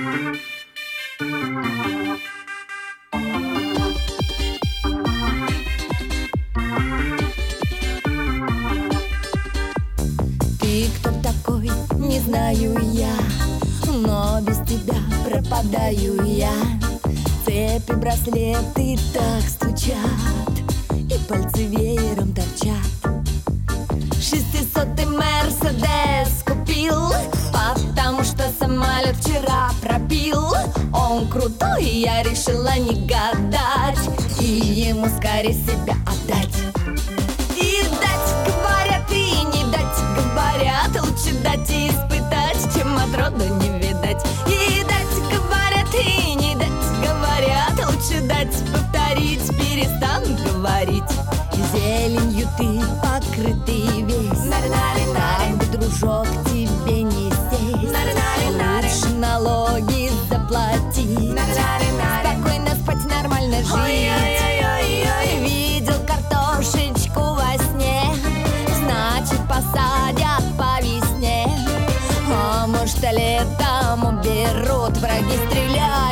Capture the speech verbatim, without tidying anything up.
Ты кто такой, не знаю я, но без тебя пропадаю я. Цепи, браслеты так стучат, и пальцы веером торчат. Шестисотый Мерседес купил, потому что самолет вчера пробил. Он крутой, и я решила не гадать, и ему скорее себя отдать. И дать, говорят, и не дать, говорят, лучше дать и испытать, чем отроду не видать. И дать, говорят, и не дать, говорят, лучше дать, повторить, перестану говорить. И зеленью ты покрытый весь, там, дружок, тебе не сесть. Лучше налоги заплати, спокойно спать, нормально жить. Видел картошечку во сне, значит посадят по весне. А может летом уберут, враги стреляют.